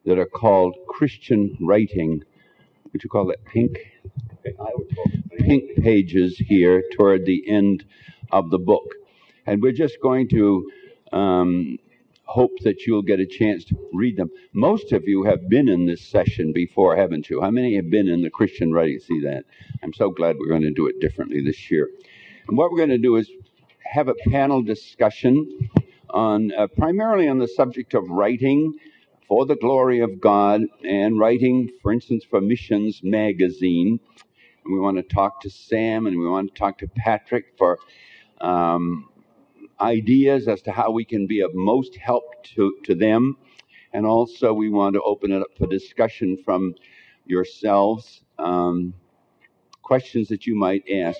that are called Christian writing. Would you call it pink? I would call it Pink pages here toward the end of the book. And we're just going to hope that you'll get a chance to read them. Most of you have been in this session before, haven't you? How many have been in the Christian writing? See that? I'm so glad we're going to do it differently this year. And what we're going to do is have a panel discussion on primarily on the subject of writing for the glory of God and writing, for instance, for Missions Magazine. And we want to talk to Sam and we want to talk to Patrick for ideas as to how we can be of most help to them. And also we want to open it up for discussion from yourselves, questions that you might ask.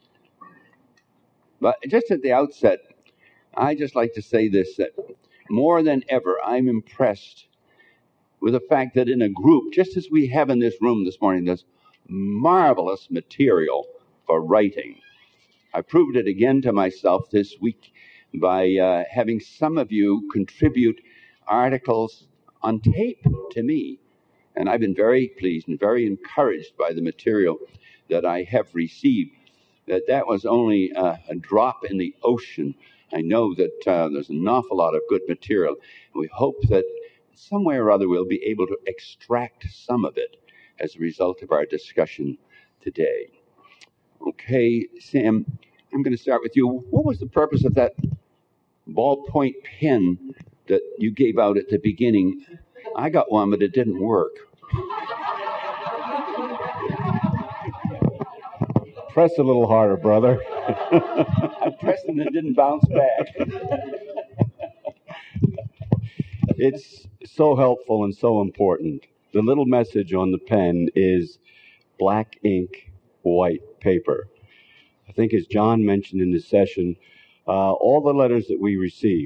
But just at the outset, I just like to say this, that more than ever, I'm impressed with the fact that in a group, just as we have in this room this morning, there's marvelous material for writing. I proved it again to myself this week by having some of you contribute articles on tape to me. And I've been very pleased and very encouraged by the material that I have received. That was only a drop in the ocean. I know that there's an awful lot of good material. And we hope that some way or other we'll be able to extract some of it as a result of our discussion today. Okay, Sam, I'm going to start with you. What was the purpose of that ballpoint pen that you gave out at the beginning? I got one, but it didn't work. Press a little harder, brother. I pressed and it didn't bounce back. It's so helpful and so important. The little message on the pen is black ink, white paper. I think as John mentioned in this session, all the letters that we receive,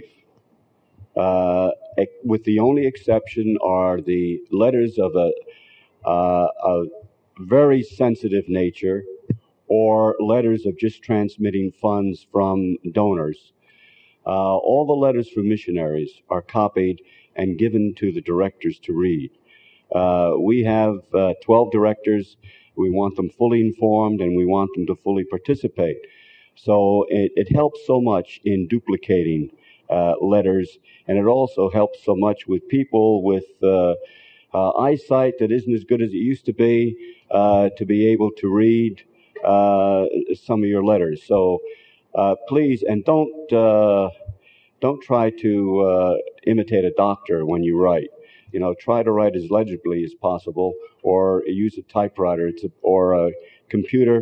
with the only exception are the letters of a very sensitive nature, or letters of just transmitting funds from donors. All the letters from missionaries are copied and given to the directors to read. We have 12 directors. We want them fully informed and we want them to fully participate. So it helps so much in duplicating letters, and it also helps so much with people with eyesight that isn't as good as it used to be able to read some of your letters. So please, and don't try to imitate a doctor when you write. You know, try to write as legibly as possible, or use a typewriter or a computer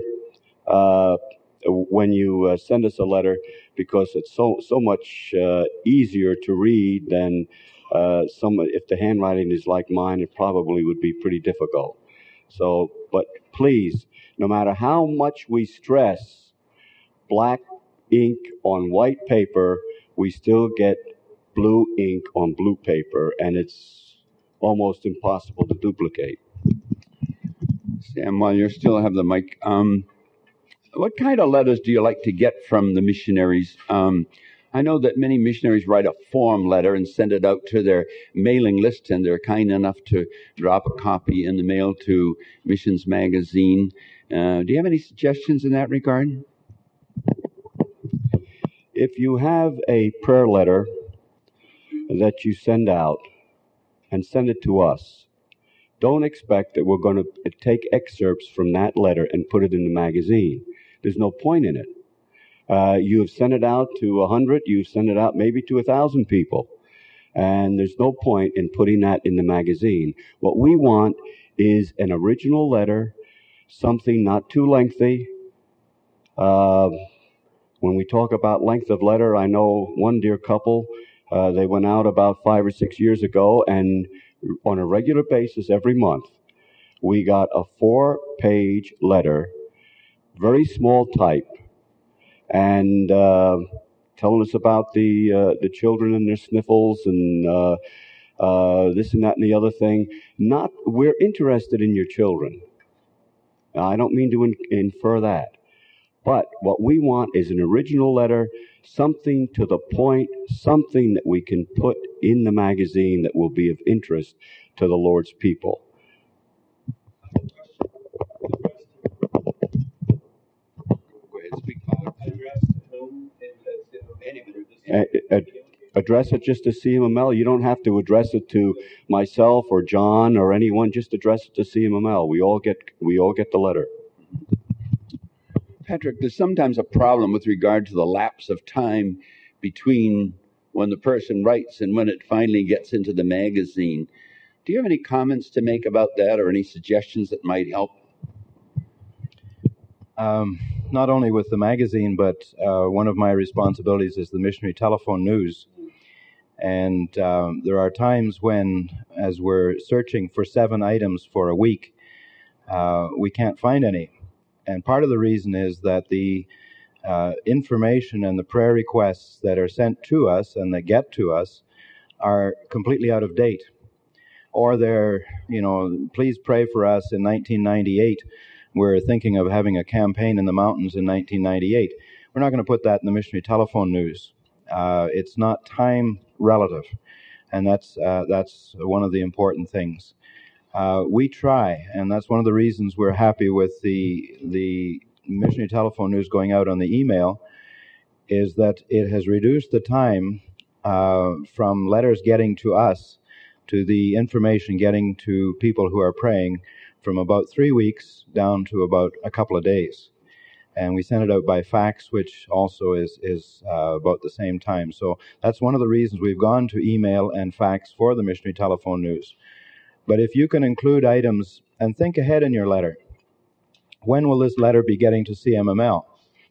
when you send us a letter, because it's so much easier to read than if the handwriting is like mine, it probably would be pretty difficult. So, but please, no matter how much we stress black ink on white paper, we still get blue ink on blue paper, and it's almost impossible to duplicate. Sam, while you still have the mic, what kind of letters do you like to get from the missionaries? I know that many missionaries write a form letter and send it out to their mailing list, and they're kind enough to drop a copy in the mail to Missions Magazine. Do you have any suggestions in that regard? If you have a prayer letter that you send out and send it to us, don't expect that we're going to take excerpts from that letter and put it in the magazine. There's no point in it. You have sent it out to 100, you've sent it out maybe to 1,000 people, and there's no point in putting that in the magazine. What we want is an original letter, something not too lengthy. When we talk about length of letter, I know one dear couple, they went out about 5 or 6 years ago, and on a regular basis every month, we got a 4-page letter, very small type, and telling us about the children and their sniffles and this and that and the other thing. We're interested in your children. Now, I don't mean to infer that. But what we want is an original letter, something to the point, something that we can put in the magazine that will be of interest to the Lord's people. Go ahead, speak. Address it just to CMML. You don't have to address it to myself or John or anyone. Just address it to CMML. We all get the letter. Patrick, there's sometimes a problem with regard to the lapse of time between when the person writes and when it finally gets into the magazine. Do you have any comments to make about that or any suggestions that might help? Not only with the magazine, but one of my responsibilities is the Missionary Telephone News. And there are times when, as we're searching for 7 items for a week, we can't find any. And part of the reason is that the information and the prayer requests that are sent to us and that get to us are completely out of date. Or they're, please pray for us in 1998. We're thinking of having a campaign in the mountains in 1998. We're not going to put that in the Missionary Telephone News. It's not time relative, and that's one of the important things. We try, and that's one of the reasons we're happy with the Missionary Telephone News going out on the email, is that it has reduced the time from letters getting to us to the information getting to people who are praying from about 3 weeks down to about a couple of days. And we send it out by fax, which also is about the same time. So that's one of the reasons we've gone to email and fax for the Missionary Telephone News. But if you can include items, and think ahead in your letter. When will this letter be getting to CMML?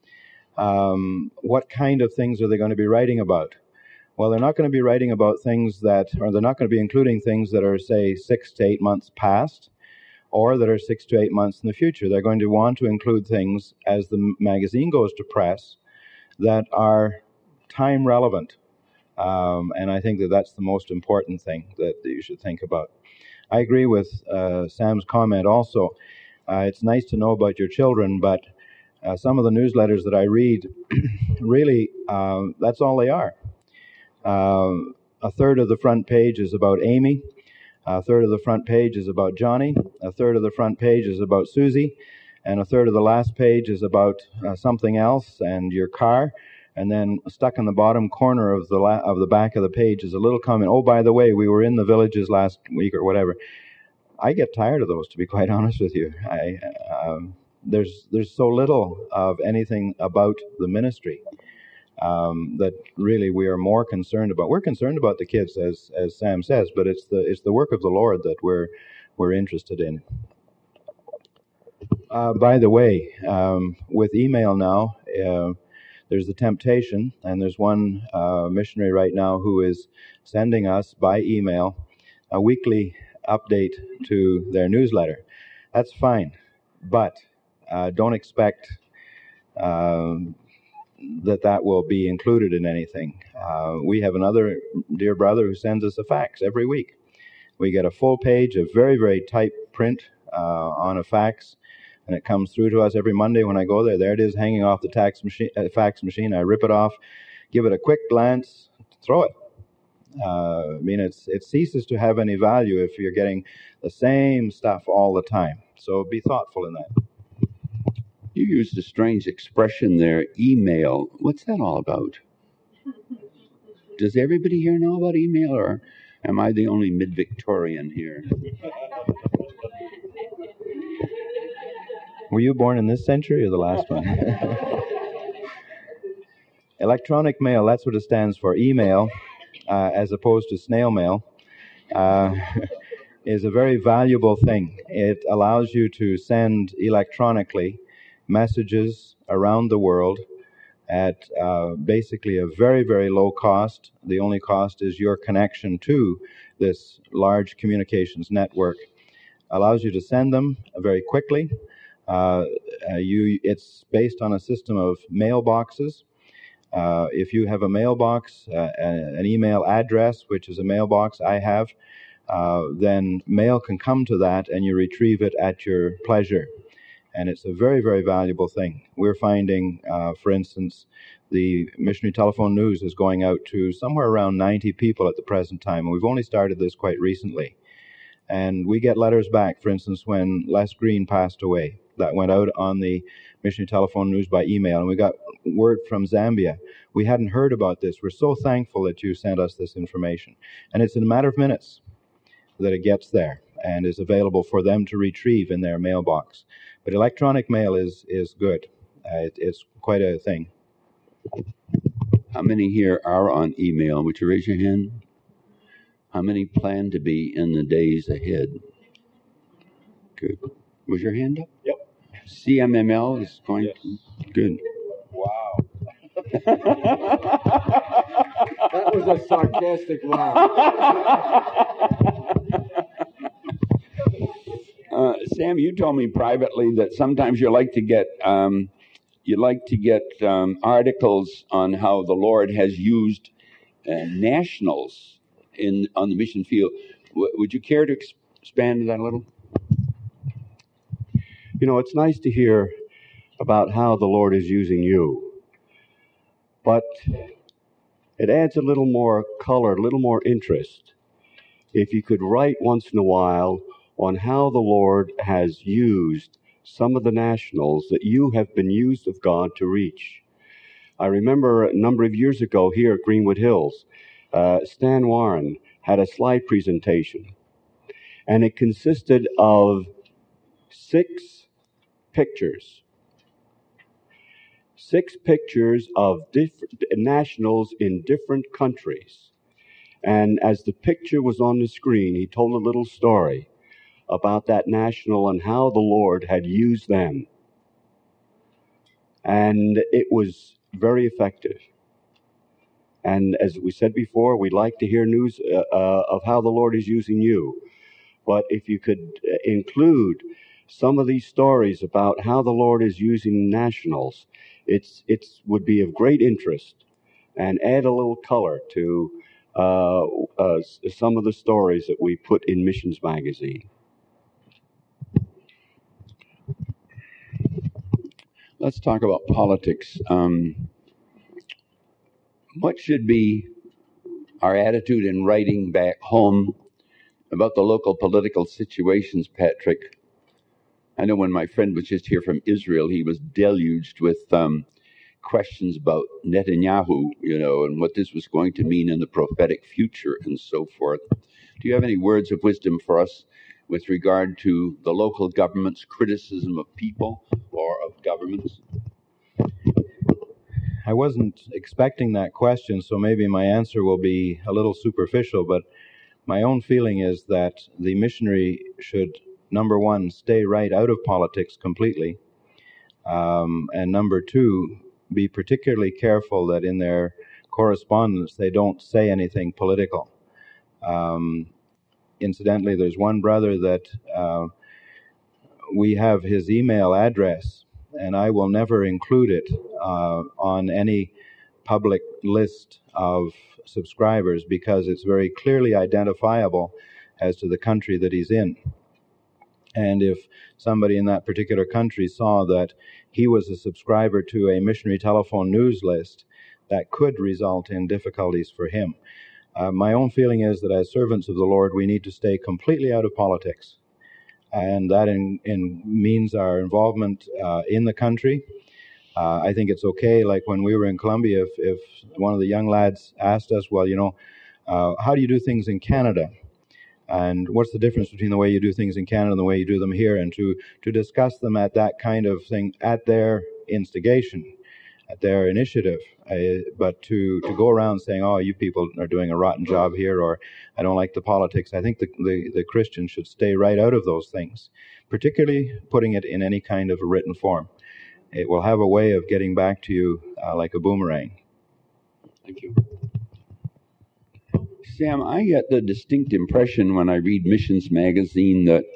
What kind of things are they going to be writing about? Well, they're not going to be writing about things that, or they're not going to be including things that are, say, 6 to 8 months past, or that are 6 to 8 months in the future. They're going to want to include things as the magazine goes to press that are time relevant. And I think that that's the most important thing that you should think about. I agree with Sam's comment also. It's nice to know about your children, but some of the newsletters that I read, really, that's all they are. A third of the front page is about Amy. A third of the front page is about Johnny. A third of the front page is about Susie. And a third of the last page is about something else and your car. And then stuck in the bottom corner of the back of the page is a little comment. Oh, by the way, we were in the villages last week or whatever. I get tired of those, to be quite honest with you. There's so little of anything about the ministry that really we are more concerned about. We're concerned about the kids, as Sam says, but it's the work of the Lord that we're interested in. By the way, with email now, there's the temptation, and there's one missionary right now who is sending us by email a weekly update to their newsletter. That's fine, but don't expect that will be included in anything. We have another dear brother who sends us a fax every week. We get a full page of very, very tight print on a fax, and it comes through to us every Monday when I go there. There it is, hanging off the fax machine. I rip it off, give it a quick glance, throw it. It ceases to have any value if you're getting the same stuff all the time. So be thoughtful in that. You used a strange expression there, email. What's that all about? Does everybody here know about email, or am I the only mid-Victorian here? Were you born in this century or the last one? Electronic mail, that's what it stands for. Email, as opposed to snail mail, is a very valuable thing. It allows you to send electronically messages around the world at basically a very, very low cost. The only cost is your connection to this large communications network. Allows you to send them very quickly. It's based on a system of mailboxes. If you have a mailbox, an email address, which is a mailbox I have, then mail can come to that and you retrieve it at your pleasure. And it's a very, very valuable thing. We're finding, for instance, the Missionary Telephone News is going out to somewhere around 90 people at the present time. And we've only started this quite recently. And we get letters back, for instance, when Les Green passed away. That went out on the Missionary Telephone News by email, and we got word from Zambia. We hadn't heard about this. We're so thankful that you sent us this information. And it's in a matter of minutes that it gets there and is available for them to retrieve in their mailbox. But electronic mail is good. It's quite a thing. How many here are on email? Would you raise your hand? How many plan to be in the days ahead? Good. Was your hand up? Yep. CMML is going. Yes. Good. Wow. That was a sarcastic laugh. Sam, you told me privately that sometimes you like to get articles on how the Lord has used nationals on the mission field. Would you care to expand on that a little? You know, it's nice to hear about how the Lord is using you, but it adds a little more color, a little more interest if you could write once in a while on how the Lord has used some of the nationals that you have been used of God to reach. I remember a number of years ago here at Greenwood Hills, Stan Warren had a slide presentation, and it consisted of 6 pictures. 6 pictures of different nationals in different countries. And as the picture was on the screen, he told a little story about that national and how the Lord had used them. And it was very effective. And as we said before, we'd like to hear news of how the Lord is using you. But if you could include some of these stories about how the Lord is using nationals, it would be of great interest and add a little color to some of the stories that we put in Missions Magazine. Let's talk about politics. What should be our attitude in writing back home about the local political situations, Patrick? I know when my friend was just here from Israel, he was deluged with questions about Netanyahu, and what this was going to mean in the prophetic future and so forth. Do you have any words of wisdom for us with regard to the local government's criticism of people or of governments? I wasn't expecting that question, so maybe my answer will be a little superficial, but my own feeling is that the missionary should, number one, stay right out of politics completely, and number two, be particularly careful that in their correspondence they don't say anything political. Incidentally, there's one brother that we have his email address, and I will never include it on any public list of subscribers because it's very clearly identifiable as to the country that he's in. And if somebody in that particular country saw that he was a subscriber to a missionary telephone news list, that could result in difficulties for him. My own feeling is that as servants of the Lord, we need to stay completely out of politics. And that means our involvement in the country. I think it's okay, like when we were in Colombia, if one of the young lads asked us, well, how do you do things in Canada? And what's the difference between the way you do things in Canada and the way you do them here? And to discuss them at that kind of thing, at their instigation, at their initiative. But to go around saying, oh, you people are doing a rotten job here, or I don't like the politics, I think the Christian should stay right out of those things, particularly putting it in any kind of a written form. It will have a way of getting back to you like a boomerang. Thank you. Sam, I get the distinct impression when I read Missions Magazine that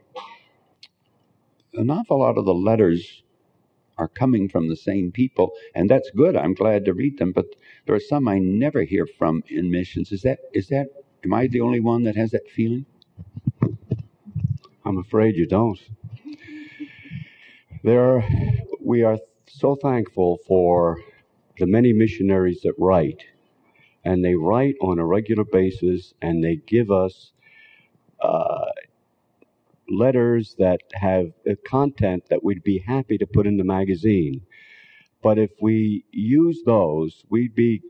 an awful lot of the letters are coming from the same people, and that's good. I'm glad to read them, but there are some I never hear from in missions. Is that? Am I the only one that has that feeling? I'm afraid you don't. We are so thankful for the many missionaries that write, and they write on a regular basis, and they give us letters that have content that we'd be happy to put in the magazine. But if we use those, we'd be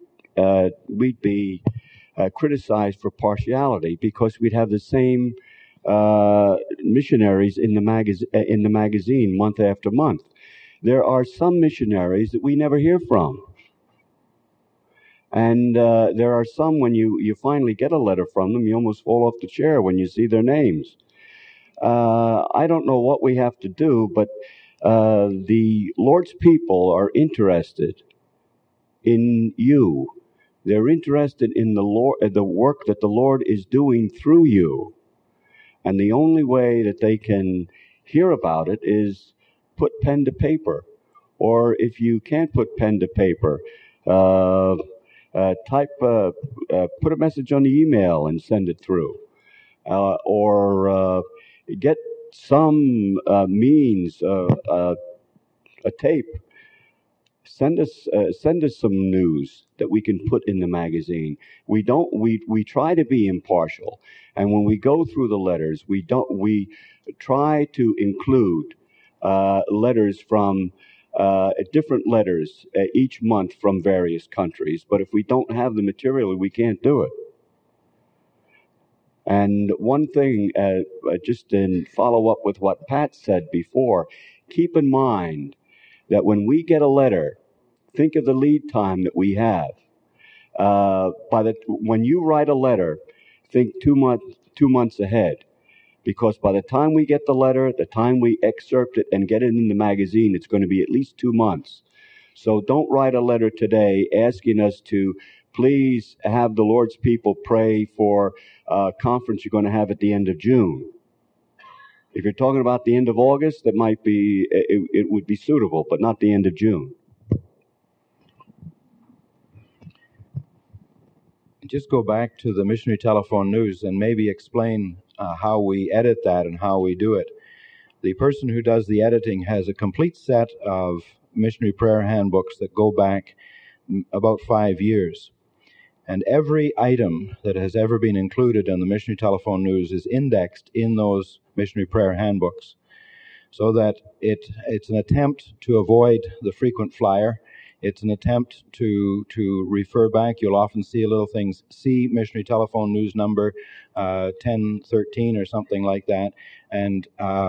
criticized for partiality, because we'd have the same missionaries in the magazine month after month. There are some missionaries that we never hear from. And there are some, when you finally get a letter from them, you almost fall off the chair when you see their names. I don't know what we have to do, but the Lord's people are interested in you. They're interested in the work that the Lord is doing through you. And the only way that they can hear about it is put pen to paper. Or if you can't put pen to paper, put a message on the email and send it through. Or get some means, a tape. Send us some news that we can put in the magazine. We try to be impartial, and when we go through the letters, we try to include letters from different letters each month from various countries. But if we don't have the material, we can't do it. And one thing, just in follow up with what Pat said before, keep in mind that when we get a letter, think of the lead time that we have. When you write a letter, think 2 months ahead, because by the time we get the letter, the time we excerpt it and get it in the magazine, it's going to be at least 2 months. So don't write a letter today asking us to please have the Lord's people pray for a conference you're going to have at the end of June. If you're talking about the end of August, that might be, it would be suitable, but not the end of June. Just go back to the Missionary Telephone News and maybe explain how we edit that and how we do it. The person who does the editing has a complete set of missionary prayer handbooks that go back about 5 years. And every item that has ever been included in the Missionary Telephone News is indexed in those missionary prayer handbooks, so that it's an attempt to avoid the frequent flyer. It's an attempt to refer back. You'll often see little things, see Missionary Telephone News number 1013 or something like that. And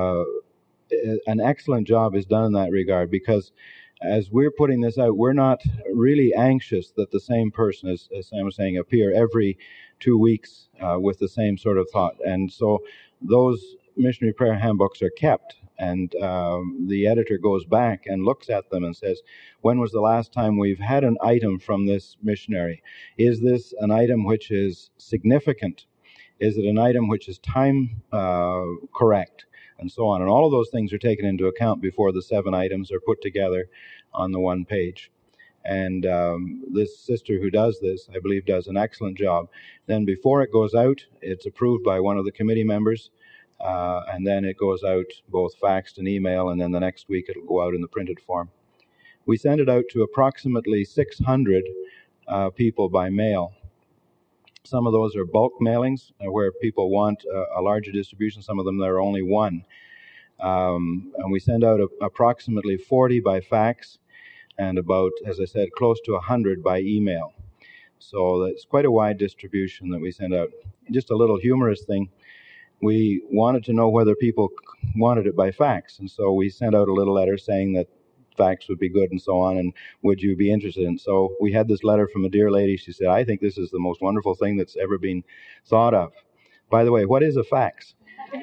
an excellent job is done in that regard, because as we're putting this out, we're not really anxious that the same person, as Sam was saying, appear every 2 weeks with the same sort of thought. And so those missionary prayer handbooks are kept, and the editor goes back and looks at them and says, when was the last time we've had an item from this missionary? Is this an item which is significant? Is it an item which is time correct? And so on. And all of those things are taken into account before the 7 items are put together on the one page. And this sister who does this, I believe, does an excellent job. Then before it goes out, it's approved by one of the committee members, and then it goes out both faxed and email, and then the next week it'll go out in the printed form. We send it out to approximately 600 people by mail. Some of those are bulk mailings where people want a larger distribution. Some of them, there are only one. And we send out approximately 40 by fax and about, as I said, close to 100 by email. So that's quite a wide distribution that we send out. Just a little humorous thing. We wanted to know whether people wanted it by fax. And so we sent out a little letter saying that fax would be good and so on, and would you be interested? And so we had this letter from a dear lady. She said, I think this is the most wonderful thing that's ever been thought of. By the way, what is a fax?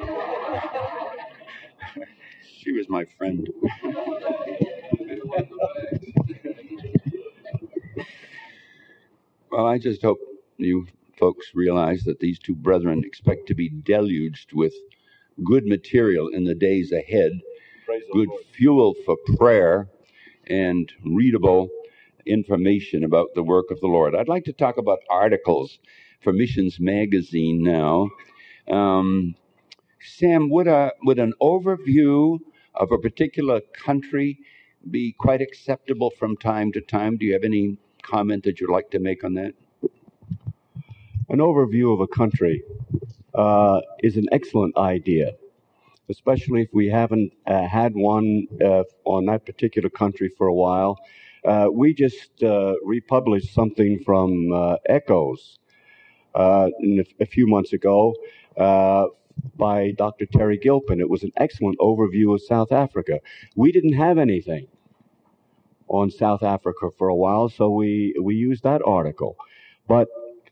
She was my friend. Well, I just hope you folks realize that these two brethren expect to be deluged with good material in the days ahead, good fuel for prayer, and readable information about the work of the Lord. I'd like to talk about articles for Missions Magazine now. Sam, would an overview of a particular country be quite acceptable from time to time? Do you have any comment that you'd like to make on that? An overview of a country is an excellent idea. especially if we haven't had one on that particular country for a while. We just republished something from Echoes a few months ago by Dr. Terry Gilpin. It was an excellent overview of South Africa. We didn't have anything on South Africa for a while, so we used that article. But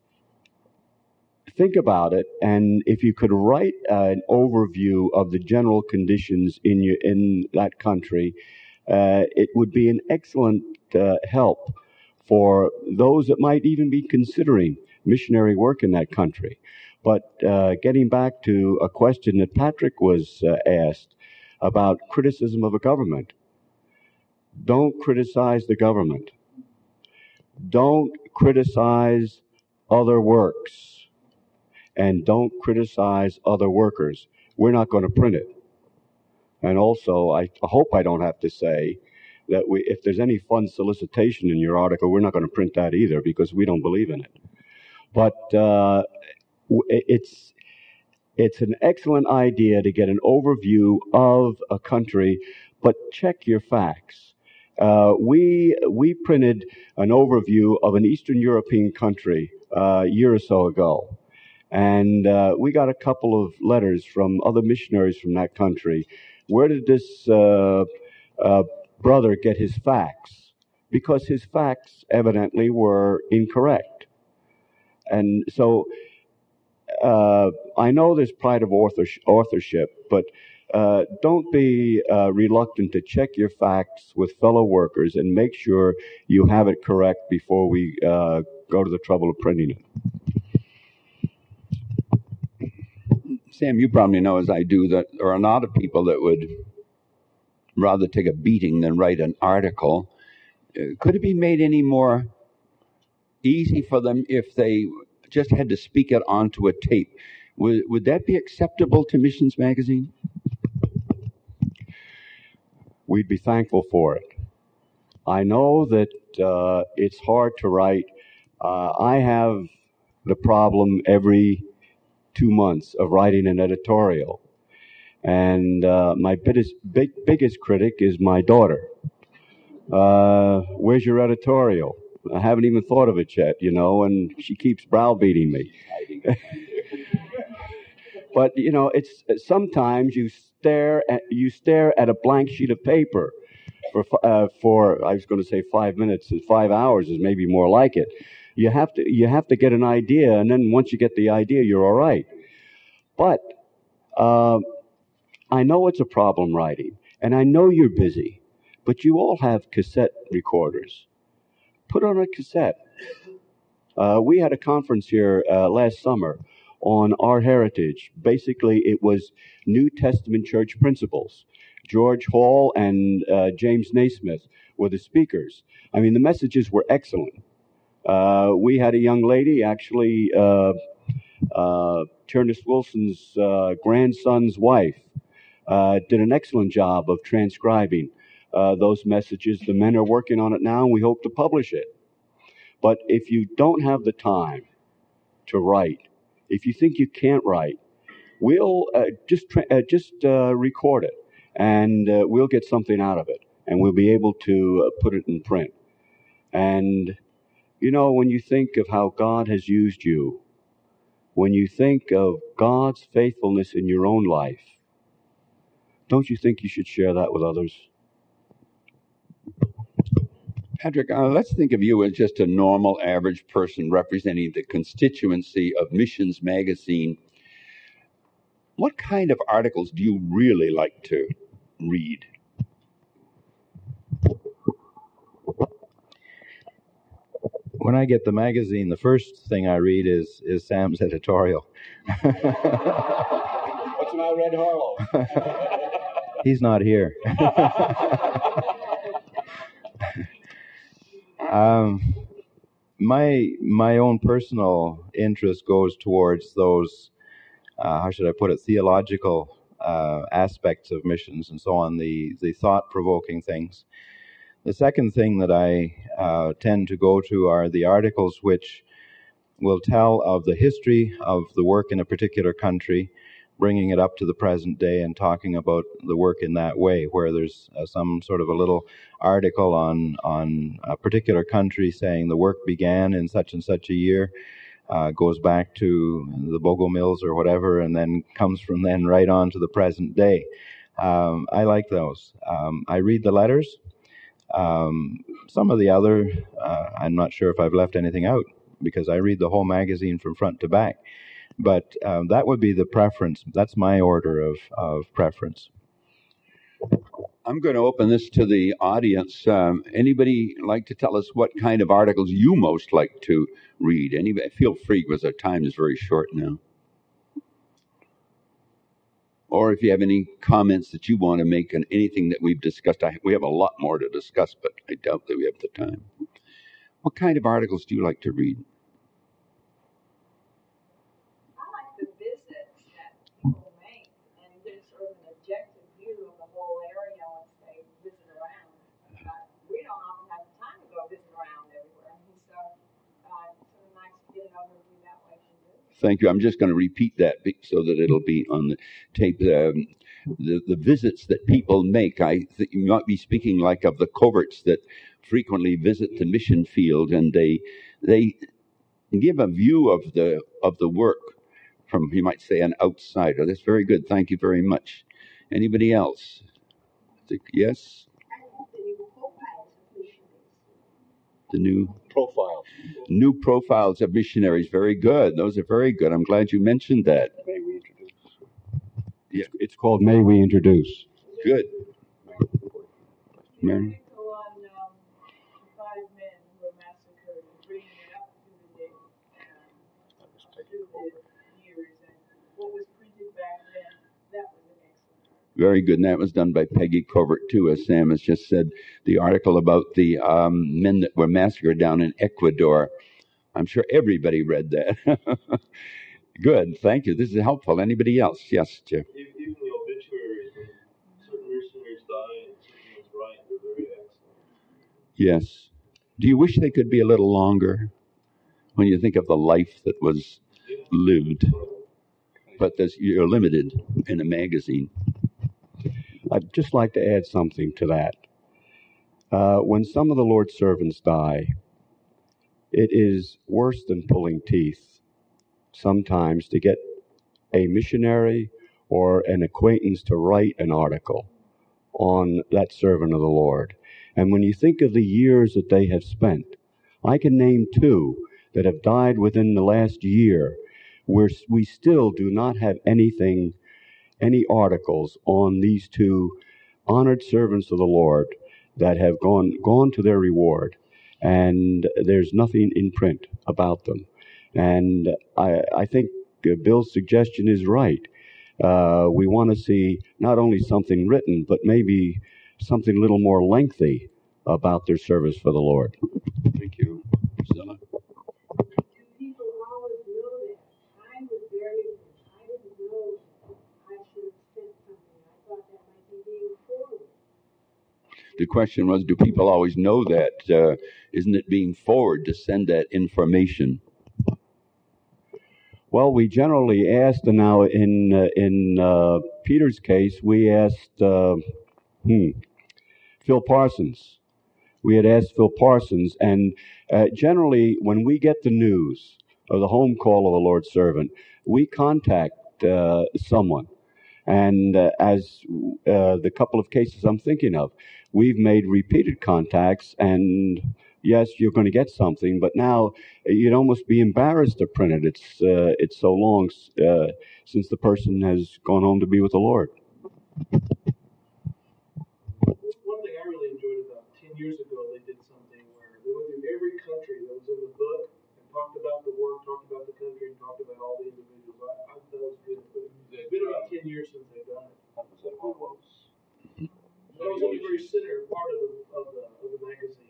think about it, and if you could write an overview of the general conditions in that country, it would be an excellent help for those that might even be considering missionary work in that country. But getting back to a question that Patrick was asked about criticism of a government. Don't criticize the government. Don't criticize other works. And don't criticize other workers. We're not going to print it. And also, I hope I don't have to say that if there's any fund solicitation in your article, we're not going to print that either because we don't believe in it. But it's an excellent idea to get an overview of a country, but check your facts. We printed an overview of an Eastern European country a year or so ago. And we got a couple of letters from other missionaries from that country. Where did this brother get his facts? Because his facts evidently were incorrect. And so I know there's pride of authorship, but don't be reluctant to check your facts with fellow workers and make sure you have it correct before we go to the trouble of printing it. Sam, you probably know as I do that there are a lot of people that would rather take a beating than write an article. Could it be made any more easy for them if they just had to speak it onto a tape? Would that be acceptable to Missions Magazine? We'd be thankful for it. I know that it's hard to write. I have the problem every 2 months of writing an editorial. And my biggest critic is my daughter. Where's your editorial? I haven't even thought of it yet, and she keeps browbeating me. But, it's sometimes you stare at a blank sheet of paper for I was going to say 5 minutes, 5 hours is maybe more like it. You have to get an idea, and then once you get the idea, you're all right. But I know it's a problem writing, and I know you're busy, but you all have cassette recorders. Put on a cassette. We had a conference here last summer on our heritage. Basically, it was New Testament church principles. George Hall and James Naismith were the speakers. I mean, the messages were excellent. We had a young lady, actually, Turnus Wilson's grandson's wife, did an excellent job of transcribing those messages. The men are working on it now, and we hope to publish it. But if you don't have the time to write, if you think you can't write, we'll just record it, and we'll get something out of it, and we'll be able to put it in print. And, when you think of how God has used you, when you think of God's faithfulness in your own life, don't you think you should share that with others? Patrick, let's think of you as just a normal, average person representing the constituency of Missions Magazine. What kind of articles do you really like to read? When I get the magazine, the first thing I read is Sam's editorial. What's about Red Harlow? He's not here. My own personal interest goes towards those, how should I put it, theological aspects of missions and so on, the thought-provoking things. The second thing that I tend to go to are the articles which will tell of the history of the work in a particular country, bringing it up to the present day and talking about the work in that way, where there's some sort of a little article on a particular country saying the work began in such and such a year, goes back to the Bogo Mills or whatever, and then comes from then right on to the present day. I like those. I read the letters. Some of the other, I'm not sure if I've left anything out, because I read the whole magazine from front to back. But that would be the preference. That's my order of preference. I'm going to open this to the audience. Anybody like to tell us what kind of articles you most like to read? Anybody? Feel free, because our time is very short now. Or if you have any comments that you want to make on anything that we've discussed. We have a lot more to discuss, but I doubt that we have the time. What kind of articles do you like to read? I like the visits that people make and get sort of an objective view of the whole area once they visit around. We don't often have the time to go visit around everywhere, and so it's sort of nice to get an overview that way too. Thank you. I'm just going to repeat that so that it'll be on the tape. The visits that people make, I think you might be speaking like of the coverts that frequently visit the mission field, and they give a view of the work from, you might say, an outsider. That's very good. Thank you very much. Anybody else? Yes? The new profiles of missionaries. Very good. Those are very good. I'm glad you mentioned that. May we introduce? Yeah, it's called May We Introduce. Good. Mary? On the 5 men who were massacred, bringing it up to the date and to the years and what was printed back then. That was an excellent. Very good. And that was done by Peggy Covert, too, as Sam has just said. The article about the men that were massacred down in Ecuador. I'm sure everybody read that. Good. Thank you. This is helpful. Anybody else? Yes, Jeff. Even the obituaries, when certain missionaries die and certain ones write, they're very excellent. Yes. Do you wish they could be a little longer when you think of the life that was lived? But you're limited in a magazine. I'd just like to add something to that. When some of the Lord's servants die, it is worse than pulling teeth sometimes to get a missionary or an acquaintance to write an article on that servant of the Lord. And when you think of the years that they have spent, I can name 2 that have died within the last year where we still do not have any articles on these 2 honored servants of the Lord that have gone to their reward, and there's nothing in print about them. And I think Bill's suggestion is right. We want to see not only something written, but maybe something a little more lengthy about their service for the Lord. Thank you. Priscilla? Do people always know that? I was very ignorant. I didn't know I should have sent something. I thought that might be being forwarded. The question was, do people always know that? Isn't it being forward to send that information? Well, we generally asked, and now in Peter's case, we asked Phil Parsons. We had asked Phil Parsons, and generally when we get the news of the home call of a Lord's servant, we contact someone. And as the couple of cases I'm thinking of, we've made repeated contacts, and yes, you're going to get something, but now you'd almost be embarrassed to print it. It's so long since the person has gone home to be with the Lord. One thing I really enjoyed about 10 years ago, they did something where they went through every country that was in the book and talked about the work, talked about the country, and talked about all the individuals. I thought that was good. But it's been about 10 years since they've done it. That was only very center part of the magazine.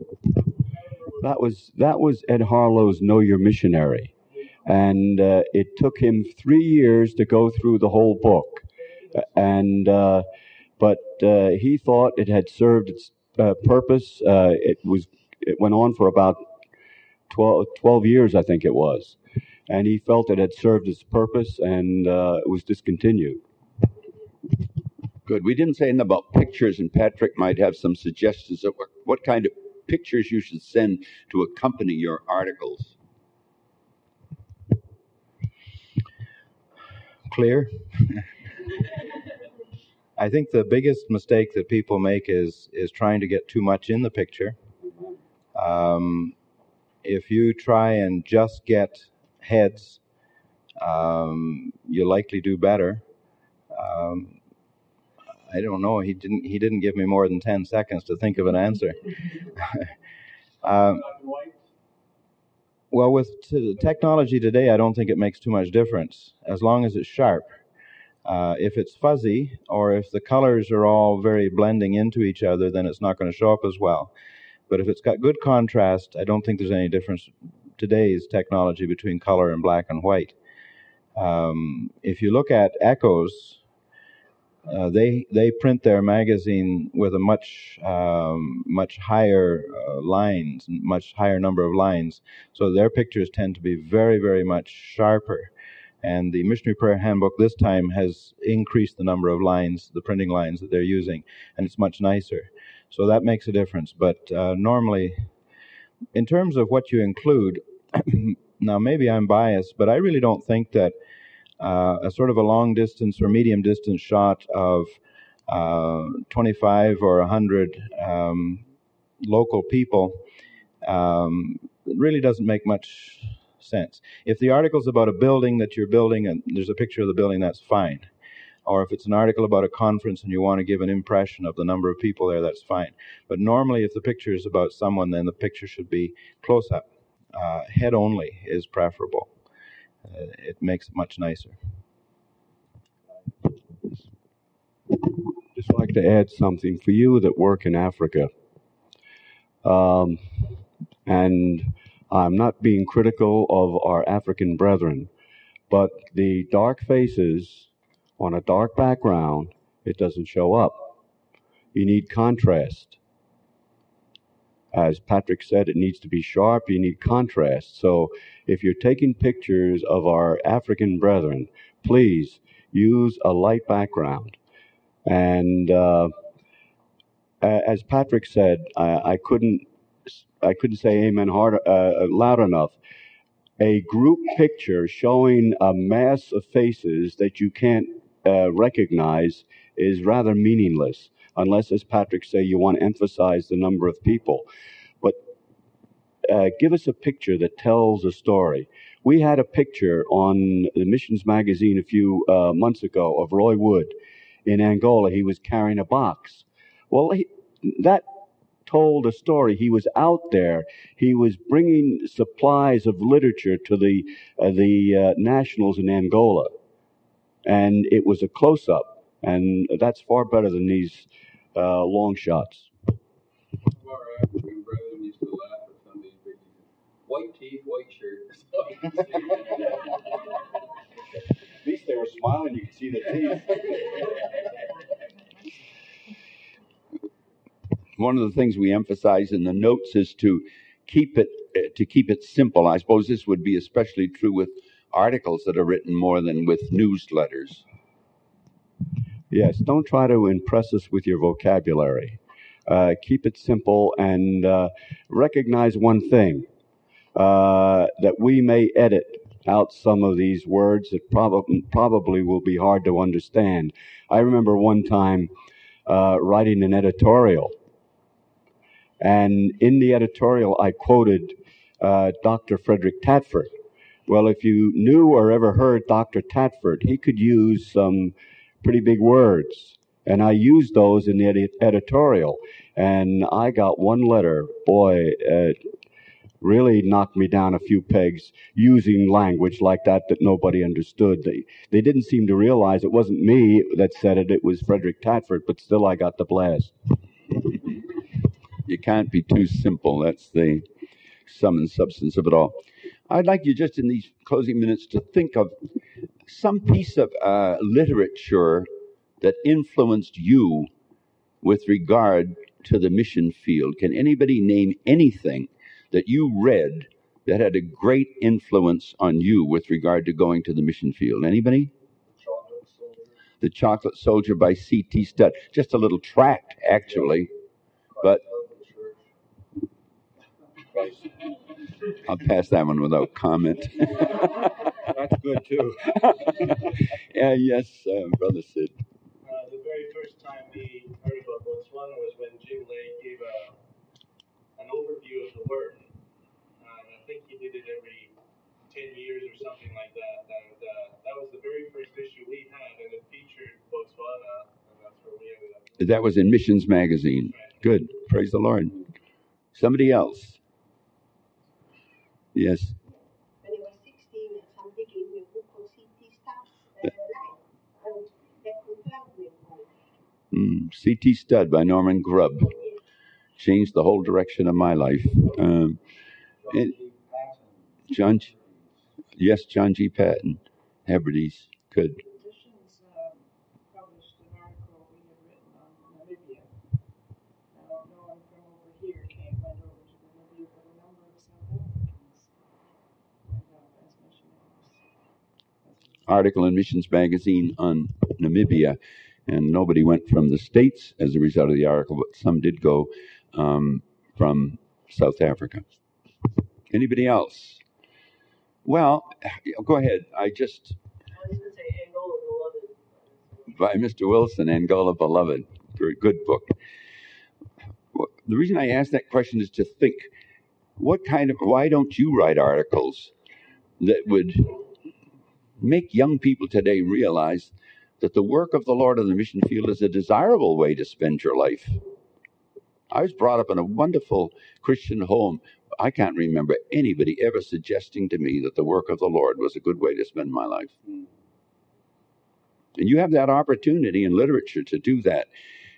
That was Ed Harlow's Know Your Missionary, and it took him 3 years to go through the whole book, but he thought it had served its purpose. It went on for about 12 years, I think it was, and he felt it had served its purpose, and it was discontinued. Good. We didn't say anything about pictures, and Patrick might have some suggestions of what kind of pictures you should send to accompany your articles. Clear? I think the biggest mistake that people make is trying to get too much in the picture. If you try and just get heads, you'll likely do better. I don't know. He didn't give me more than 10 seconds to think of an answer. Well, with technology today, I don't think it makes too much difference, as long as it's sharp. If it's fuzzy, or if the colors are all very blending into each other, then it's not going to show up as well. But if it's got good contrast, I don't think there's any difference today's technology between color and black and white. If you look at Echoes, they print their magazine with a much higher lines, much higher number of lines. So their pictures tend to be very, very much sharper. And the Missionary Prayer Handbook this time has increased the number of lines, the printing lines that they're using, and it's much nicer. So that makes a difference. But normally, in terms of what you include, now maybe I'm biased, but I really don't think that a sort of a long distance or medium distance shot of 25 or 100 local people really doesn't make much sense. If the article's about a building that you're building and there's a picture of the building, that's fine. Or if it's an article about a conference and you want to give an impression of the number of people there, that's fine. But normally if the picture is about someone, then the picture should be close up. Head only is preferable. It makes it much nicer. Just like to add something for you that work in Africa. And I'm not being critical of our African brethren, but the dark faces on a dark background, it doesn't show up. You need contrast. As Patrick said, it needs to be sharp. You need contrast. So if you're taking pictures of our African brethren, please use a light background. And as Patrick said, I couldn't say amen loud enough. A group picture showing a mass of faces that you can't recognize is rather meaningless, unless, as Patrick said, you want to emphasize the number of people. But give us a picture that tells a story. We had a picture on the Missions magazine a few months ago of Roy Wood in Angola. He was carrying a box. Well, that told a story. He was out there. He was bringing supplies of literature to the nationals in Angola. And it was a close-up. And that's far better than these long shots. Our African brethren used to laugh at some of these pictures. White teeth, white shirt. At least they were smiling. You could see the teeth. One of the things we emphasize in the notes is to keep it simple. I suppose this would be especially true with articles that are written more than with newsletters. Yes, don't try to impress us with your vocabulary. Keep it simple and recognize one thing, that we may edit out some of these words that probably will be hard to understand. I remember one time writing an editorial, and in the editorial I quoted Dr. Frederick Tatford. Well, if you knew or ever heard Dr. Tatford, he could use some pretty big words, and I used those in the editorial, and I got one letter. Boy, really knocked me down a few pegs using language like that nobody understood. They didn't seem to realize it wasn't me that said it, it was Frederick Tatford, but still I got the blast. You can't be too simple. That's the sum and substance of it all. I'd like you just in these closing minutes to think of some piece of literature that influenced you with regard to the mission field. Can anybody name anything that you read that had a great influence on you with regard to going to the mission field? Anybody? The Chocolate Soldier by C.T. Studd. Just a little tract, actually, but I'll pass that one without comment. That's good too. Yes, Brother Sid. The very first time we heard about Books One was when Jim Lay gave an overview of the Word. I think he did it every 10 years or something like that. And that was the very first issue we had, and it featured Botswana, and that's where we ended up. That was in Missions Magazine. Right. Good. Praise the Lord. Somebody else. Yes. When I was 16, somebody gave me a book called C.T. Studd's Life, and that confirmed me. C.T. Studd by Norman Grubb changed the whole direction of my life. John G. Patton, Hebrides. Good. Editions published an article we had written on Namibia. Now, no one from over here went over to Namibia, but a number of South Africans went out as missionaries. Article in Missions Magazine on Namibia, and nobody went from the States as a result of the article, but some did go from South Africa. Anybody else? Well, go ahead. I was going to say Angola Beloved. By Mr. Wilson, Angola Beloved. Very good book. The reason I ask that question is to think, why don't you write articles that would make young people today realize that the work of the Lord on the mission field is a desirable way to spend your life? I was brought up in a wonderful Christian home. I can't remember anybody ever suggesting to me that the work of the Lord was a good way to spend my life. And you have that opportunity in literature to do that.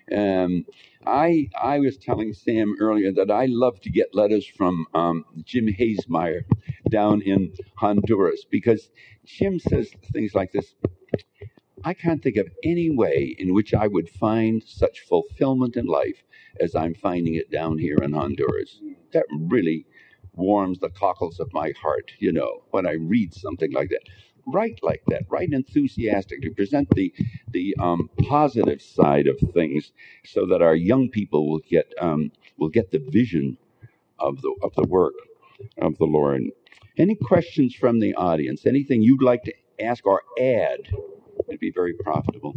I was telling Sam earlier that I love to get letters from Jim Hazemeyer down in Honduras, because Jim says things like this: I can't think of any way in which I would find such fulfillment in life as I'm finding it down here in Honduras. That really warms the cockles of my heart, when I read something like that. Write like that, write enthusiastically, present the positive side of things, so that our young people will get the vision of the work of the Lord. Any questions from the audience? Anything you'd like to ask or add? It'd be very profitable.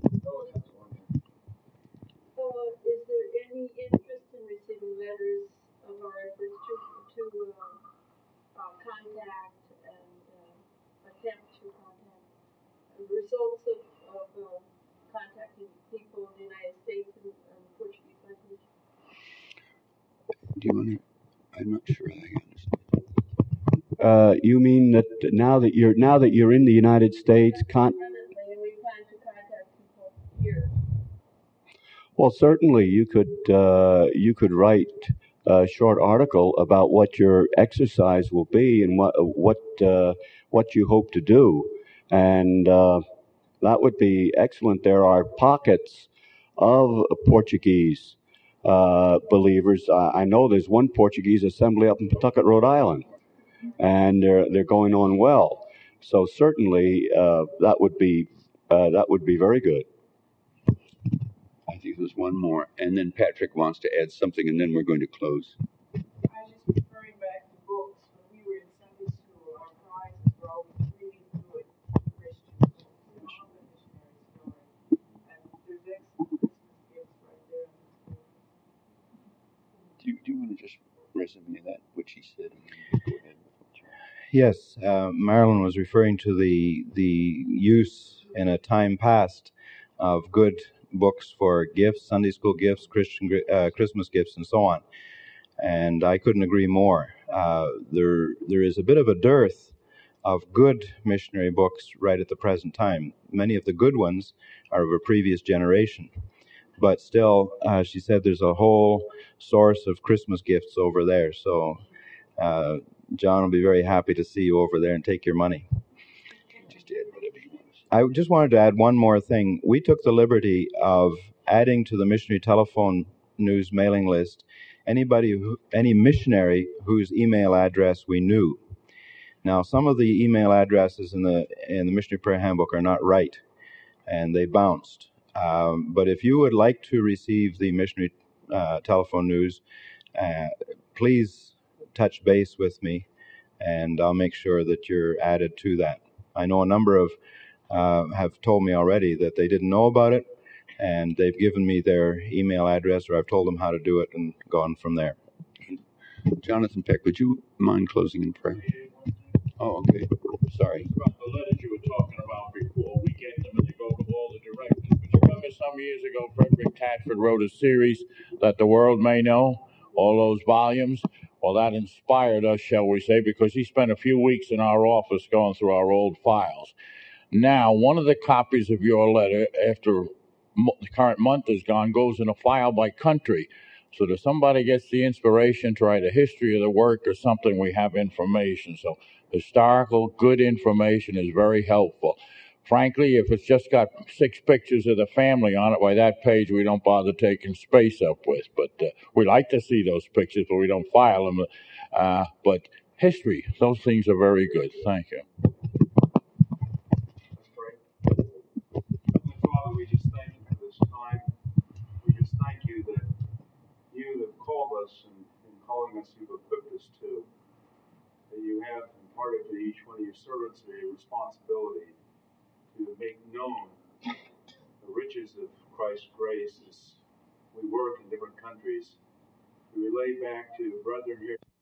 Is there any interest in receiving letters of our efforts to contact and attempt to contact the results of contacting people in the United States and Portuguese language? Do you want to? I'm not sure I understand. You mean that now that you're in the United States, Permanently, and we plan to contact people here. well, certainly you could write a short article about what your exercise will be and what you hope to do, and that would be excellent. There are pockets of Portuguese believers. I know there's one Portuguese assembly up in Pawtucket, Rhode Island, and they're going on well. So certainly that would be very good. I think there's one more, and then Patrick wants to add something, and then we're going to close. I was just referring back to books. When we were in Sunday school, our prizes were always really good Christian books, and all the missionary stories. And there's excellent Christmas gifts right there. Do you want to just resume that, what she said? Go ahead. Yes, Marilyn was referring to the use in a time past of good books for gifts, Sunday school gifts, Christmas gifts, and so on. And I couldn't agree more. There is a bit of a dearth of good missionary books right at the present time. Many of the good ones are of a previous generation. But still, she said there's a whole source of Christmas gifts over there. So John will be very happy to see you over there and take your money. Just add whatever you want to say. I just wanted to add one more thing. We took the liberty of adding to the Missionary Telephone News mailing list any missionary whose email address we knew. Now, some of the email addresses in the Missionary Prayer Handbook are not right, and they bounced. But if you would like to receive the Missionary Telephone News, please touch base with me, and I'll make sure that you're added to that. I know a number of have told me already that they didn't know about it, and they've given me their email address, or I've told them how to do it and gone from there. Jonathan Peck, would you mind closing in prayer? Oh, okay. Sorry. About the letters you were talking about before, we get them and they go to all the directors. But you remember some years ago, Frederick Tatford wrote a series that the world may know, all those volumes. Well, that inspired us, shall we say, because he spent a few weeks in our office going through our old files. Now, one of the copies of your letter, after the current month is gone, goes in a file by country. So that somebody gets the inspiration to write a history of the work or something, we have information. So historical, good information is very helpful. Frankly, if it's just got 6 pictures of the family on it, why that page we don't bother taking space up with. But we like to see those pictures, but we don't file them. But history, those things are very good. Thank you. Father, we just thank you for this time. We just thank you that you have called us, and in calling us, you've equipped us to. That you have imparted to each one of your servants a responsibility to make known the riches of Christ's grace as we work in different countries. We relate back to brethren here.